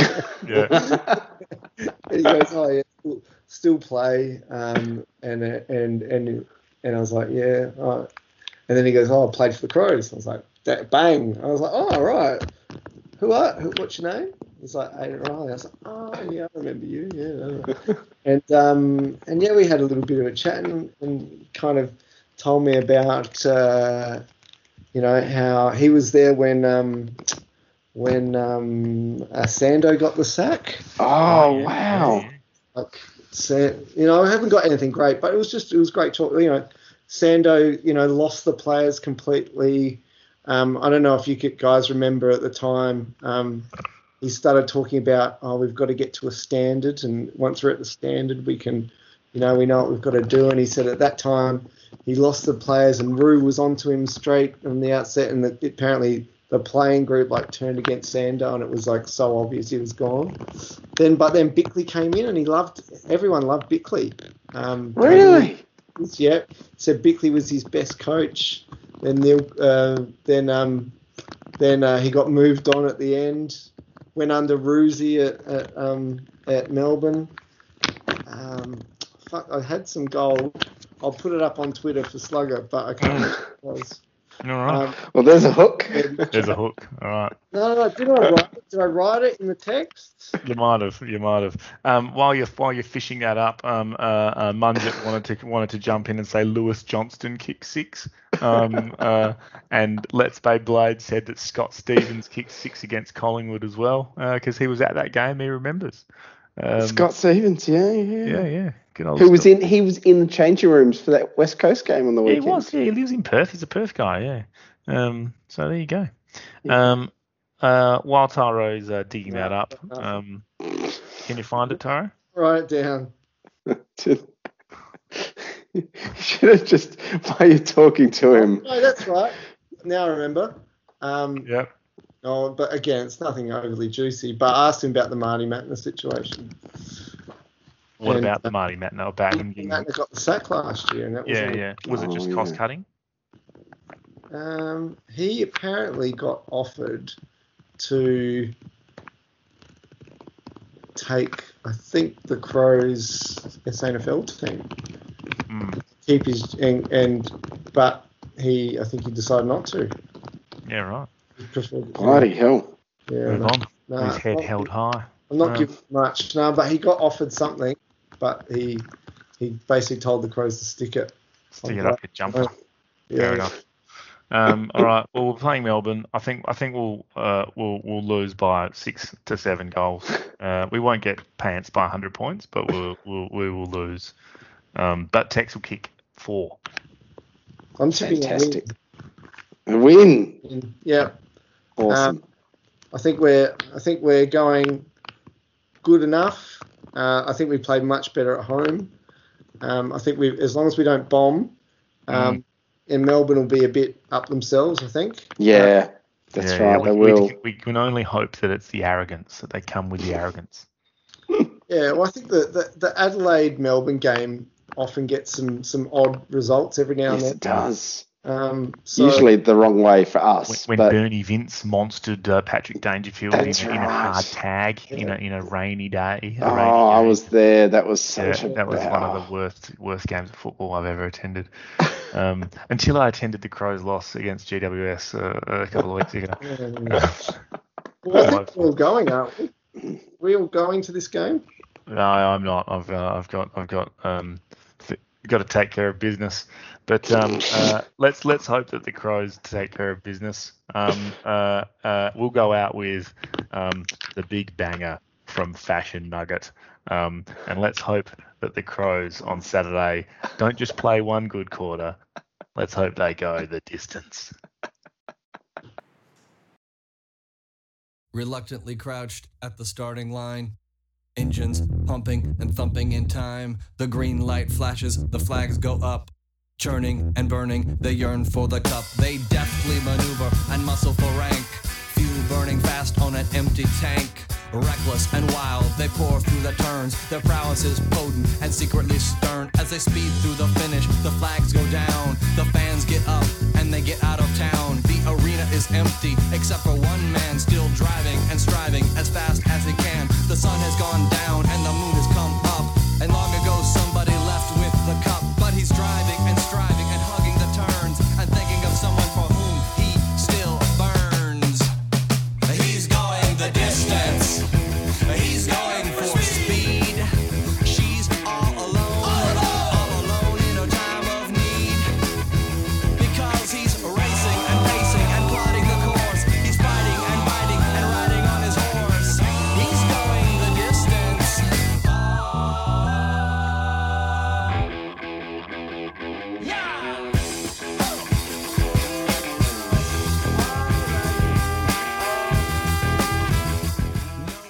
yeah. And he goes, oh yeah, still, still play, um, and and and and I was like, yeah, all right. And then he goes, oh, I played for the Crows. I was like, that, bang. I was like, oh, all right. Who are? Who, what's your name? He's like, Aidan Riley. I was like, oh yeah, I remember you. Yeah. And um and yeah, we had a little bit of a chat and, and kind of told me about uh, you know how he was there when um when um uh, Sando got the sack. Oh, yeah, wow. yeah. Like, San, you know, I haven't got anything great, but it was just it was great talk. You know, Sando, you know, lost the players completely. Um, I don't know if you guys remember at the time, um, he started talking about, oh, we've got to get to a standard, and once we're at the standard, we can, you know, we know what we've got to do. And he said at that time he lost the players, and Roo was onto him straight from the outset, and the, apparently the playing group like turned against Sando, and it was like so obvious he was gone. Then, but then Bickley came in, and he loved everyone loved Bickley. Um, Really? Yeah, said Bickley was his best coach. Then Neil, uh, then um, then uh, he got moved on at the end. Went under Roosie at at, um, at Melbourne. Um, fuck, I had some gold. I'll put it up on Twitter for Slugger, but I can't remember what it was. All right. Um, Well, there's a hook. There's a hook. All right. no, no, did I write it? Did I write it in the text? You might have. You might have. Um, while you're while you're fishing that up, um, uh, uh, Munjit wanted to wanted to jump in and say Lewis Johnston kicked six. Um, uh, and Let's Bay Blade said that Scott Stevens kicked six against Collingwood as well because uh, he was at that game. He remembers. Um, Scott Stevens, yeah, yeah. Yeah, yeah. Good old Who was Scott. in? He was in the changing rooms for that West Coast game on the Yeah, he weekend. was. Yeah, he lives in Perth. He's a Perth guy. Yeah. Um, so there you go. Yeah. Um, uh, while Taro's uh, digging that up, um, can you find it, Taro? Write it down. You should have just, while you're talking to him. No, that's right. Now I remember. Um, Yep. Oh, but again, it's nothing overly juicy. But I asked him about the Marty Matner situation. What And, about the Marty Matner about him? getting- Matner got the sack last year, and that was Yeah, all- yeah. Was it Oh, just yeah. cost cutting? Um, he apparently got offered to take, I think, the Crows S N F L team, Mm. keep his and, and but he, I think he decided not to. Yeah, right. He preferred, Bloody hell. yeah, Move no, on. no, His head not- held high. I'm not No. giving much, no, but he got offered something, but he he basically told the Crows to stick it. Stick it up your jumper. Yeah. Fair enough. Um, all right. Well, we're playing Melbourne. I think I think we'll uh, we'll we'll lose by six to seven goals. Uh, we won't get pants by one hundred points, but we'll, we'll we will lose. Um, but Tex will kick four. I'm tipping a Fantastic. A win. win. Yeah. Awesome. Um, I think we're I think we're going good enough. Uh, I think we played much better at home. Um, I think we, as long as we don't bomb, um, mm. in Melbourne will be a bit up themselves. I think. Yeah, uh, that's yeah, right. Yeah, we, they will. We, we can only hope that it's the arrogance that they come with the arrogance. Yeah, well, I think the, the, the Adelaide Melbourne game often gets some some odd results every now and yes, then. It does. Um, so, Usually the wrong way for us. When, when but Bernie Vince monstered uh, Patrick Dangerfield in, right. in a hard tag yeah. in, a, in a rainy day. A oh, rainy I day. was there. That was such yeah, a that was bad. one of the worst worst games of football I've ever attended. Um, until I attended the Crows' loss against G W S uh, a couple of weeks ago. Well, I think we're all going, aren't we? We're all going to this game. No, I'm not. I've uh, I've got I've got um got to take care of business. But um, uh, let's let's hope that the Crows take care of business. Um, uh, uh, we'll go out with um, the big banger from Fashion Nugget, um, and let's hope that the Crows on Saturday don't just play one good quarter. Let's hope they go the distance. Reluctantly crouched at the starting line. Engines pumping and thumping in time. The green light flashes, the flags go up. Churning and burning, they yearn for the cup. They deftly maneuver and muscle for rank. Fuel burning fast on an empty tank. Reckless and wild, they pour through the turns. Their prowess is potent and secretly stern. As they speed through the finish, the flags go down. The fans get up and they get out of town. The arena is empty, except for one man still driving and striving as fast as he can. The sun has gone down.